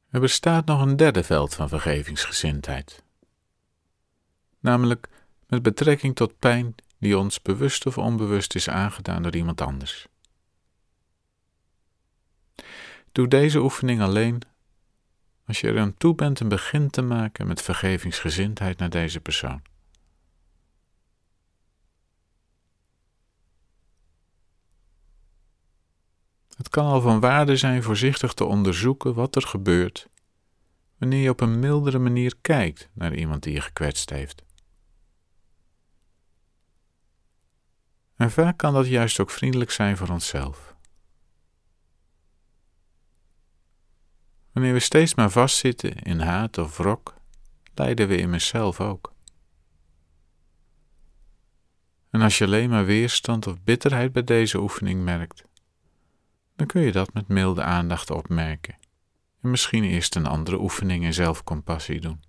Er bestaat nog een derde veld van vergevingsgezindheid, namelijk met betrekking tot pijn die ons bewust of onbewust is aangedaan door iemand anders. Doe deze oefening alleen als je er aan toe bent een begin te maken met vergevingsgezindheid naar deze persoon. Het kan al van waarde zijn voorzichtig te onderzoeken wat er gebeurt wanneer je op een mildere manier kijkt naar iemand die je gekwetst heeft. En vaak kan dat juist ook vriendelijk zijn voor onszelf. Wanneer we steeds maar vastzitten in haat of wrok, lijden we immers zelf ook. En als je alleen maar weerstand of bitterheid bij deze oefening merkt, dan kun je dat met milde aandacht opmerken en misschien eerst een andere oefening in zelfcompassie doen.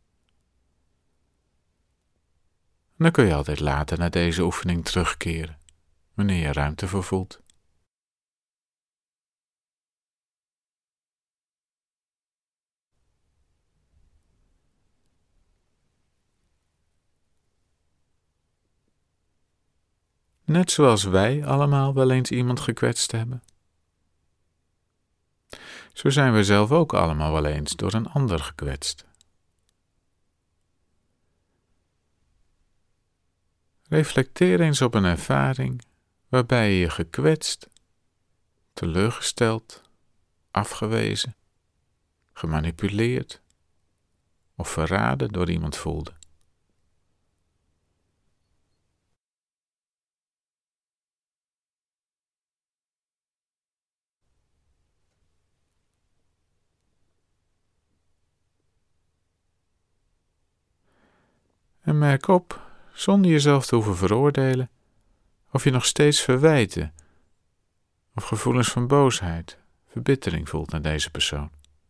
En dan kun je altijd later naar deze oefening terugkeren, wanneer je ruimte voor voelt. Net zoals wij allemaal wel eens iemand gekwetst hebben, zo zijn we zelf ook allemaal wel eens door een ander gekwetst. Reflecteer eens op een ervaring waarbij je je gekwetst, teleurgesteld, afgewezen, gemanipuleerd of verraden door iemand voelde. En merk op, zonder jezelf te hoeven veroordelen, of je nog steeds verwijten of gevoelens van boosheid, verbittering voelt naar deze persoon.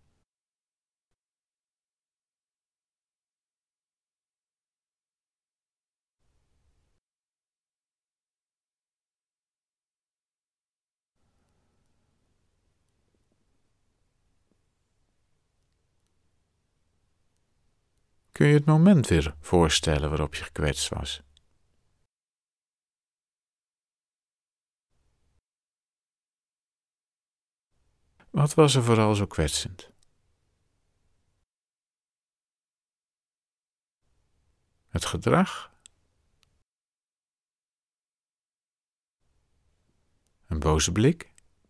Kun je het moment weer voorstellen waarop je gekwetst was? Wat was er vooral zo kwetsend? Het gedrag? Een boze blik?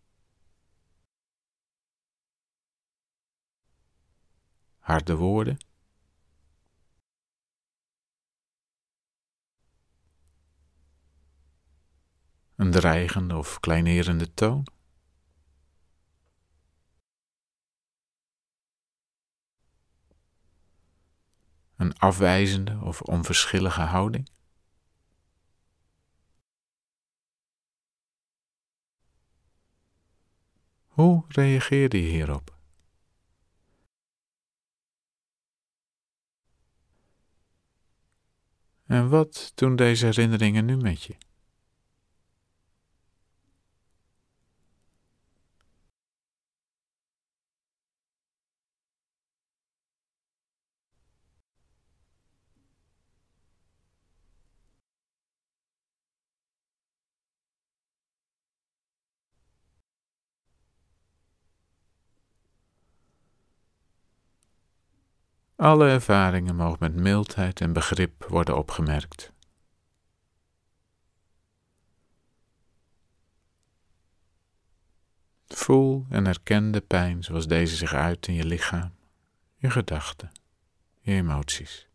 Harde woorden? Een dreigende of kleinerende toon? Een afwijzende of onverschillige houding? Hoe reageerde je hierop? En wat doen deze herinneringen nu met je? Alle ervaringen mogen met mildheid en begrip worden opgemerkt. Voel en erken de pijn zoals deze zich uit in je lichaam, je gedachten, je emoties.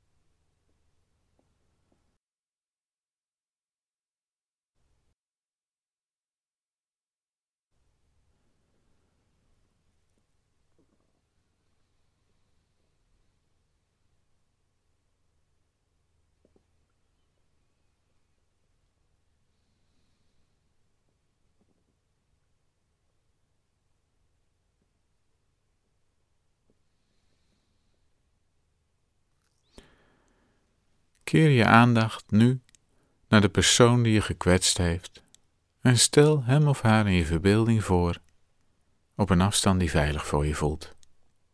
Keer je aandacht nu naar de persoon die je gekwetst heeft en stel hem of haar in je verbeelding voor op een afstand die veilig voor je voelt.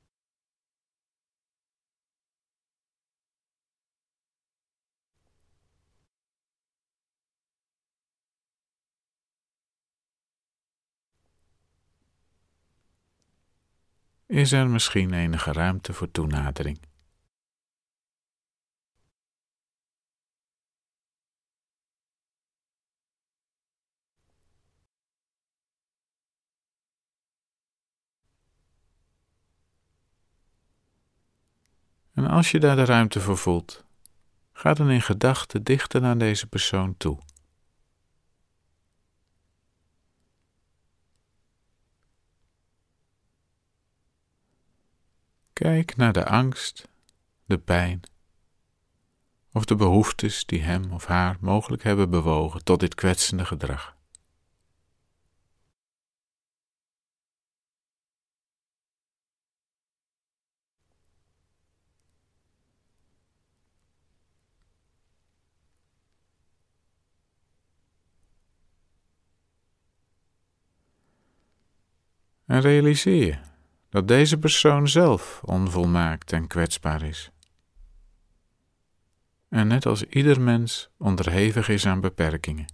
is er misschien enige ruimte voor toenadering. En als je daar de ruimte voor voelt, ga dan in gedachten dichter naar deze persoon toe. Kijk naar de angst, de pijn of de behoeftes die hem of haar mogelijk hebben bewogen tot dit kwetsende gedrag. En realiseer je dat deze persoon zelf onvolmaakt en kwetsbaar is. En net als ieder mens onderhevig is aan beperkingen.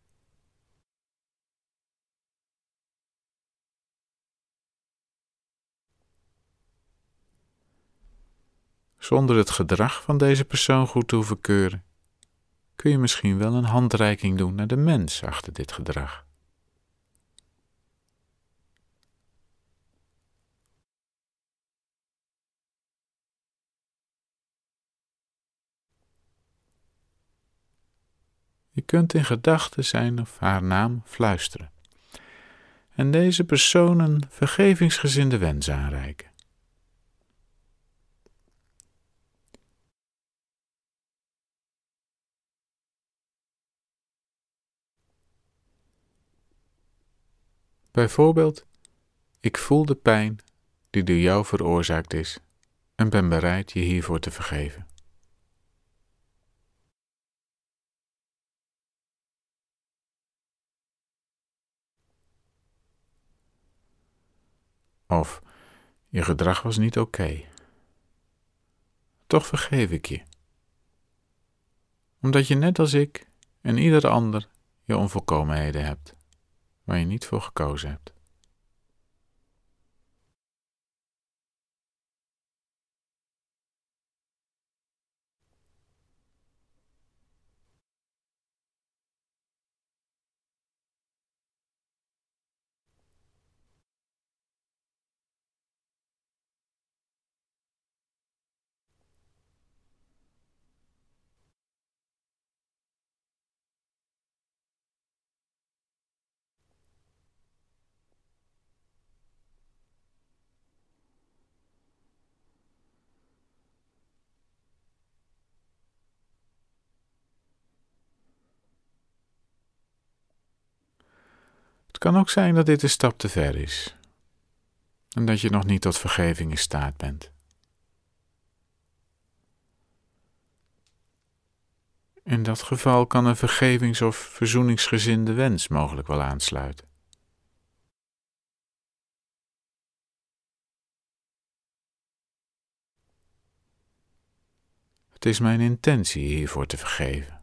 Zonder het gedrag van deze persoon goed te hoeven keuren, kun je misschien wel een handreiking doen naar de mens achter dit gedrag. Je kunt in gedachten zijn of haar naam fluisteren en deze persoon een vergevingsgezinde wens aanreiken. Bijvoorbeeld, ik voel de pijn die door jou veroorzaakt is en ben bereid je hiervoor te vergeven. Of, je gedrag was niet oké. Toch vergeef ik je. Omdat je net als ik en ieder ander je onvolkomenheden hebt, waar je niet voor gekozen hebt. Het kan ook zijn dat dit een stap te ver is en dat je nog niet tot vergeving in staat bent. In dat geval kan een vergevings- of verzoeningsgezinde wens mogelijk wel aansluiten. Het is mijn intentie je hiervoor te vergeven.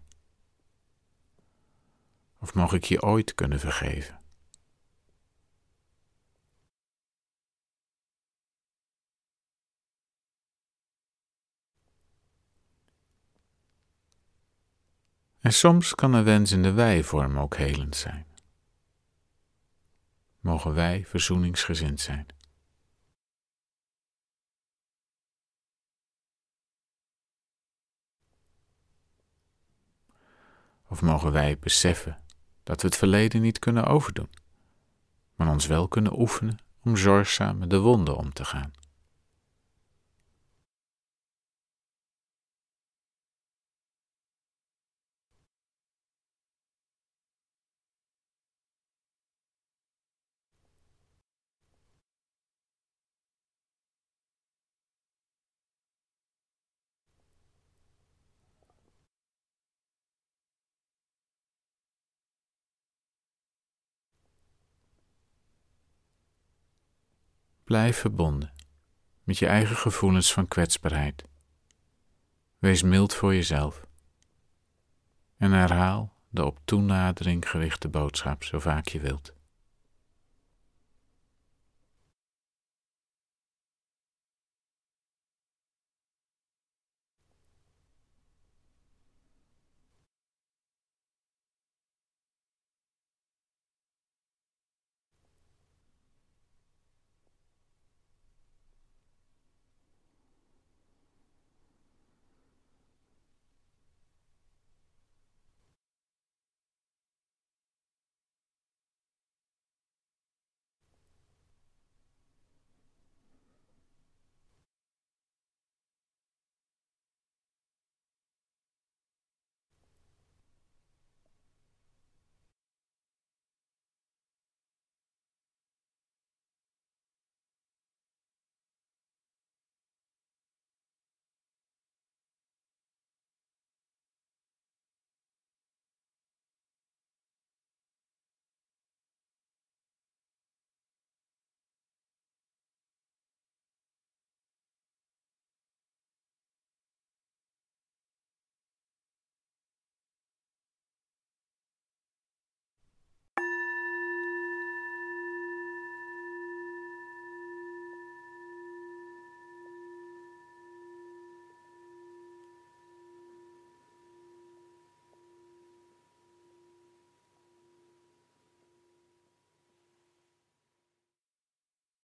Of mag ik je ooit kunnen vergeven? En soms kan een wens in de wij-vorm ook helend zijn. Mogen wij verzoeningsgezind zijn. Of mogen wij beseffen dat we het verleden niet kunnen overdoen, maar ons wel kunnen oefenen om zorgzaam met de wonden om te gaan. Blijf verbonden met je eigen gevoelens van kwetsbaarheid. Wees mild voor jezelf en herhaal de op toenadering gerichte boodschap zo vaak je wilt.